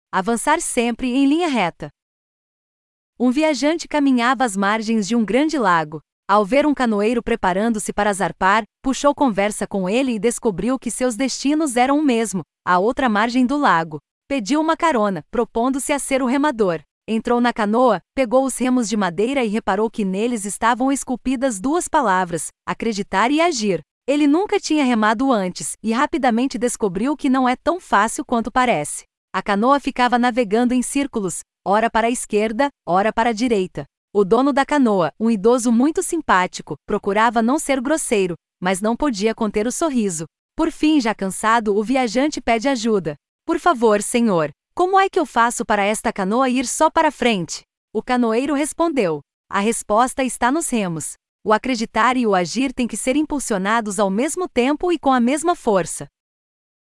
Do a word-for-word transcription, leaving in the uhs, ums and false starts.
Avançar sempre em linha reta. Um viajante caminhava às margens de um grande lago. Ao ver um canoeiro preparando-se para zarpar, puxou conversa com ele e descobriu que seus destinos eram o mesmo, a outra margem do lago. Pediu uma carona, propondo-se a ser o remador. Entrou na canoa, pegou os remos de madeira e reparou que neles estavam esculpidas duas palavras: acreditar e agir. Ele nunca tinha remado antes, e rapidamente descobriu que não é tão fácil quanto parece. A canoa ficava navegando em círculos, ora para a esquerda, ora para a direita. O dono da canoa, um idoso muito simpático, procurava não ser grosseiro, mas não podia conter o sorriso. Por fim, já cansado, o viajante pede ajuda. Por favor, senhor, como é que eu faço para esta canoa ir só para frente? O canoeiro respondeu: a resposta está nos remos. O acreditar e o agir têm que ser impulsionados ao mesmo tempo e com a mesma força.